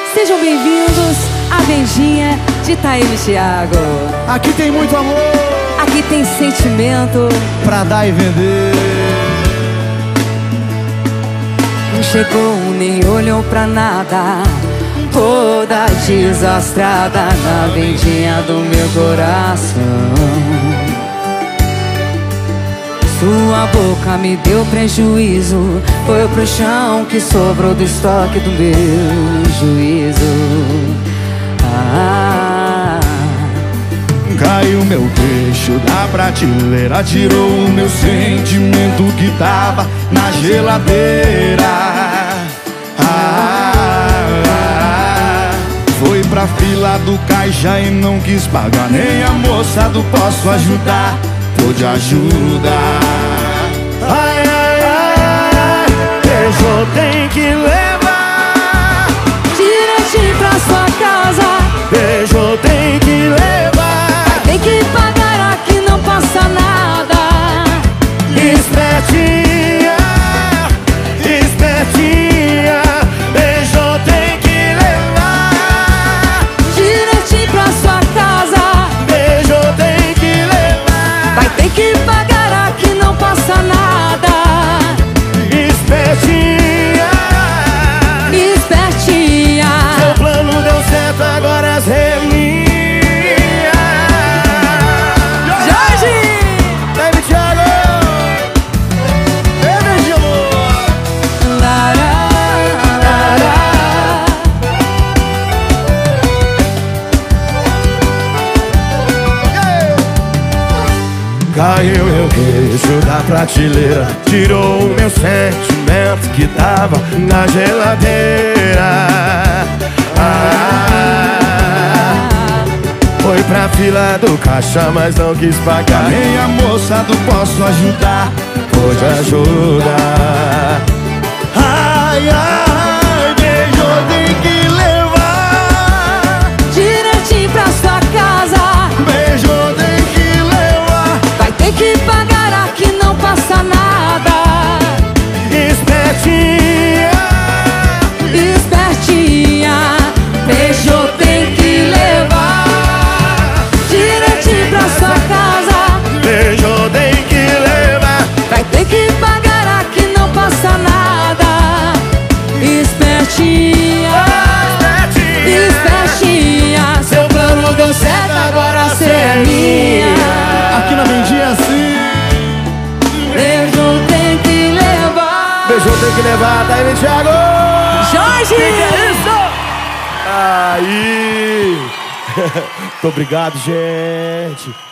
Sejam bem-vindos à vendinha de Taíbe e Thiago. Aqui tem muito amor, aqui tem sentimento pra dar e vender. Não chegou nem olhou pra nada, toda desastrada na vendinha do meu coração. Sua boca me deu prejuízo, foi pro chão que sobrou do estoque do meu juízo. Caiu meu queixo da prateleira, tirou o meu sentimento que tava na geladeira. Foi pra fila do caixa e não quis pagar, nem a moça do posso ajudar pôde ajudar. Ai, ai, ai, beijo tem que levar direitinho pra sua casa. Beijo tem que levar, tem que pagar, aqui não passa nada. Espertinha, espertinha, beijo tem que levar direitinho pra sua casa. Beijo tem que levar, vai ter que pagar, aqui não passa nada. Espertinha, espertinha, seu plano deu certo, agora as relinhas. Jorge! Taíbe e Thiago, beijo de amor. Caiu meu queixo da prateleira, tirou o meu sentimento que tava na geladeira. Foi pra fila do caixa, mas não quis pagar, nem a moça do posso ajudar pôde ajudar. Ai, ai, beijo tem que levar direitinho pra sua casa. Beijo tem que levar, vai ter que pagar, aqui não passa nada. Espertinha, espertinha, beijo tem que levar direitinho pra sua casa. beijo tem que levar, vai ter que pagar, aqui não passa nada. Espertinha, espertinha, seu plano deu certo, agora cê é minha. aqui na vendinha é assim. Beijo tem que levar. Beijo tem que levar, Taíbe e Thiago. Jorge! Que é isso? Aí. Muito obrigado, gente.